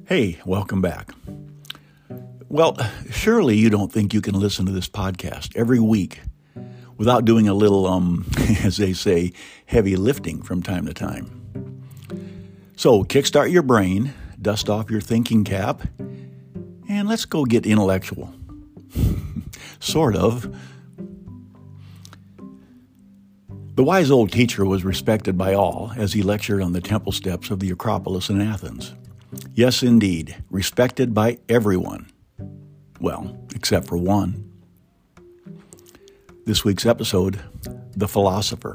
Hey, welcome back. Well, surely you don't think you can listen to this podcast every week without doing a little, as they say, heavy lifting from time to time. So kickstart your brain, dust off your thinking cap, and let's go get intellectual. Sort of. The wise old teacher was respected by all as he lectured on the temple steps of the Acropolis in Athens. Yes, indeed, respected by everyone. Well, except for one. This week's episode, The Philosopher.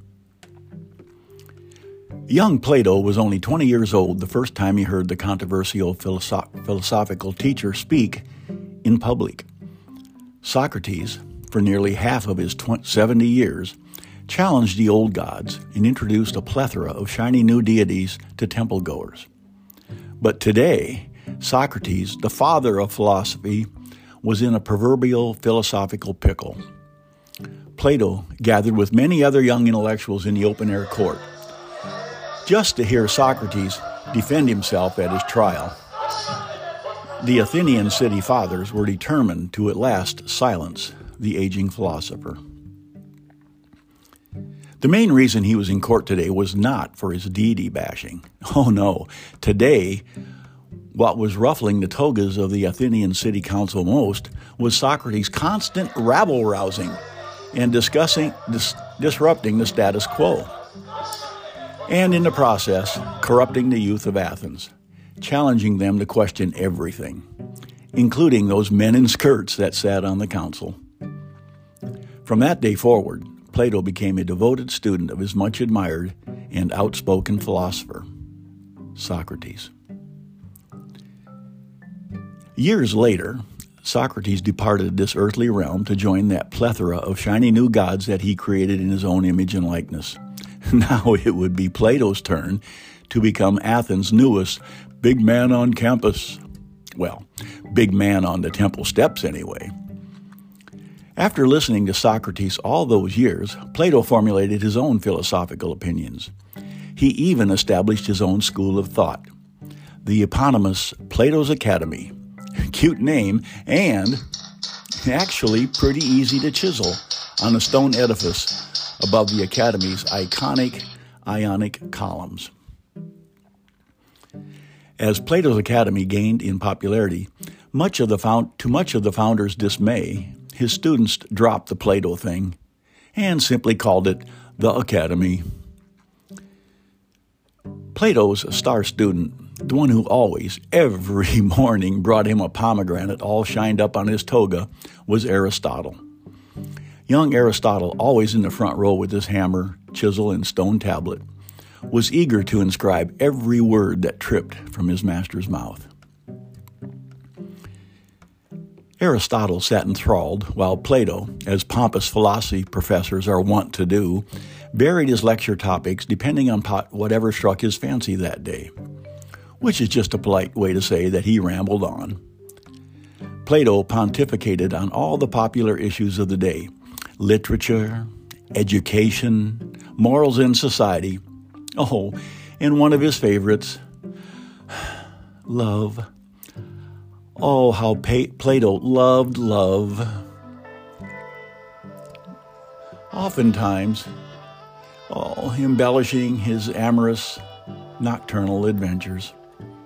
Young Plato was only 20 years old the first time he heard the controversial philosophical teacher speak in public. Socrates, for nearly half of his 70 years, challenged the old gods and introduced a plethora of shiny new deities to temple goers. But today, Socrates, the father of philosophy, was in a proverbial philosophical pickle. Plato gathered with many other young intellectuals in the open-air court, just to hear Socrates defend himself at his trial. The Athenian city fathers were determined to at last silence the aging philosopher. The main reason he was in court today was not for his deity bashing. Oh no, today, what was ruffling the togas of the Athenian city council most was Socrates' constant rabble-rousing and disrupting the status quo. And in the process, corrupting the youth of Athens, challenging them to question everything, including those men in skirts that sat on the council. From that day forward, Plato became a devoted student of his much admired and outspoken philosopher, Socrates. Years later, Socrates departed this earthly realm to join that plethora of shiny new gods that he created in his own image and likeness. Now it would be Plato's turn to become Athens' newest big man on campus. Well, big man on the temple steps anyway. After listening to Socrates all those years, Plato formulated his own philosophical opinions. He even established his own school of thought, the eponymous Plato's Academy. Cute name, and actually pretty easy to chisel on a stone edifice above the Academy's iconic Ionic columns. As Plato's Academy gained in popularity, to much of the founder's dismay, his students dropped the Plato thing and simply called it the Academy. Plato's star student, the one who always, every morning, brought him a pomegranate all shined up on his toga, was Aristotle. Young Aristotle, always in the front row with his hammer, chisel, and stone tablet, was eager to inscribe every word that tripped from his master's mouth. Aristotle sat enthralled, while Plato, as pompous philosophy professors are wont to do, varied his lecture topics depending on whatever struck his fancy that day, which is just a polite way to say that he rambled on. Plato pontificated on all the popular issues of the day: literature, education, morals in society. Oh, and one of his favorites, love. Oh, how Plato loved love. Oftentimes, embellishing his amorous nocturnal adventures.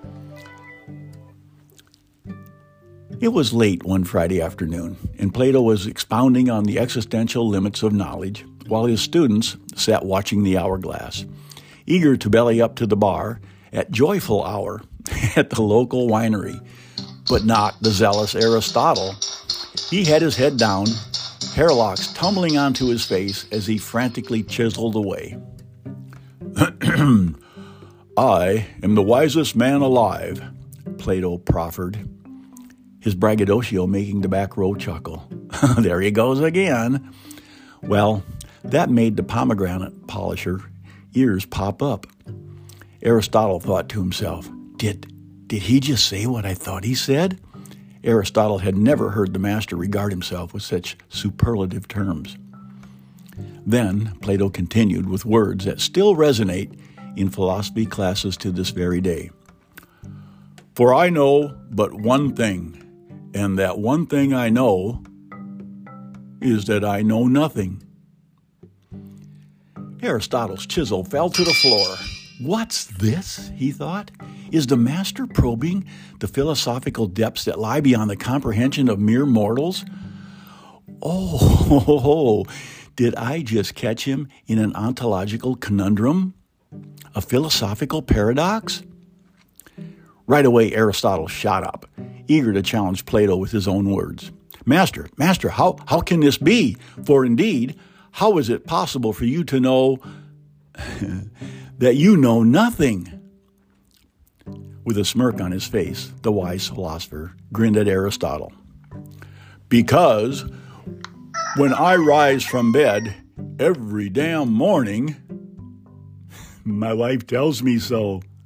It was late one Friday afternoon, and Plato was expounding on the existential limits of knowledge, while his students sat watching the hourglass, eager to belly up to the bar at joyful hour at the local winery. But not the zealous Aristotle. He had his head down, hair locks tumbling onto his face as he frantically chiseled away. I am the wisest man alive, Plato proffered, his braggadocio making the back row chuckle. There he goes again. Well, that made the pomegranate polisher ears pop up. Aristotle thought to himself, Did he just say what I thought he said? Aristotle had never heard the master regard himself with such superlative terms. Then Plato continued with words that still resonate in philosophy classes to this very day. For I know but one thing, and that one thing I know is that I know nothing. Aristotle's chisel fell to the floor. What's this? He thought. Is the master probing the philosophical depths that lie beyond the comprehension of mere mortals? Oh, did I just catch him in an ontological conundrum? A philosophical paradox? Right away, Aristotle shot up, eager to challenge Plato with his own words. Master, how can this be? For indeed, how is it possible for you to know that you know nothing? With a smirk on his face, the wise philosopher grinned at Aristotle. Because when I rise from bed every damn morning, my wife tells me so.